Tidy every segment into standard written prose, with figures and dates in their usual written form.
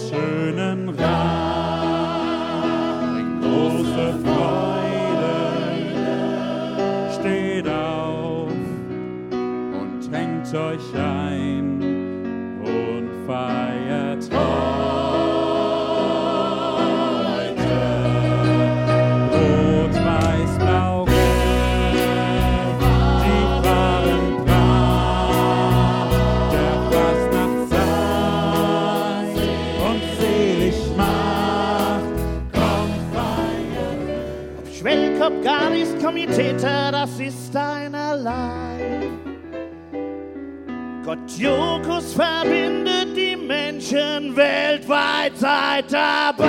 schönen Reich. Große Freude steht auf und hängt euch ein und feiert heute. Rot, weiß, blau, gelb, die Farben Pracht der Fastnachtszeit und selig macht. Kommt feiern. Ob Schwellkopf, Garis, Komiteter, das ist einerlei. Gott Jokus verbindet die Menschen weltweit, seid dabei.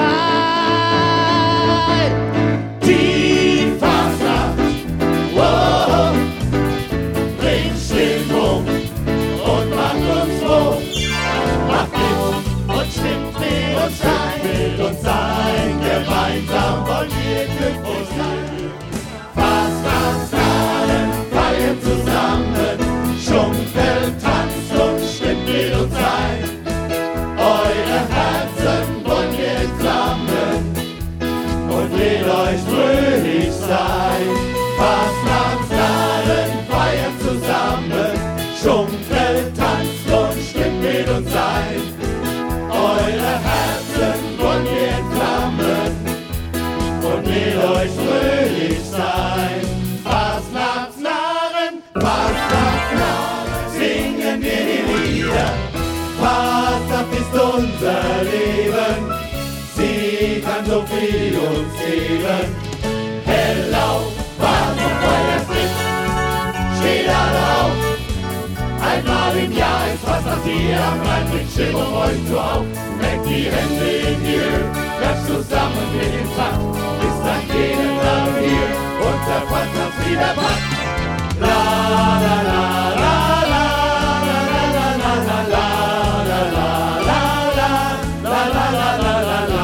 Die Fastnacht, wow, bringt Stimmung und macht uns froh. Macht mit und stimmt mit uns ein, gemeinsam wollen wir glücklich sein. Fastnachtstagen feiern zusammen, schunkelt, tanzt und stimmt mit uns ein. Eure Herzen wollen wir entflammen und will euch fröhlich sein. Fastnachtstagen feiern zusammen, schunkelt, tanzt und stimmt mit uns ein. Eure Herzen wollen wir entflammen und will euch fröhlich sein. Fastnachtsnarren, singen wir die Lieder. Fastnacht ist unser Leben, sie kann so viel uns geben. Hell auf, Feuer frisch, steht alle auf. Einmal im Jahr ist Fastnacht hier am Rhein, bringt Stimmung euch so auf. Reckt die Hände in die Höhe, klatsch zusammen mit dem Takt. Bis dann gehen wir hier und der Fastnachtslieder packt. La la la la la la la la la la la la la la la la la.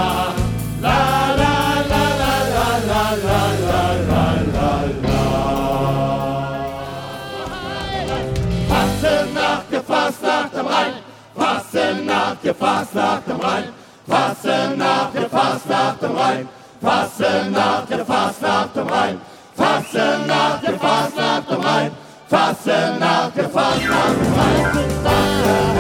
Fastnacht am Rhein, Fastnacht am Rhein, Fastnacht am Rhein, Fastnacht am Rhein, Fastnacht am Rhein, Fastnacht am Rhein.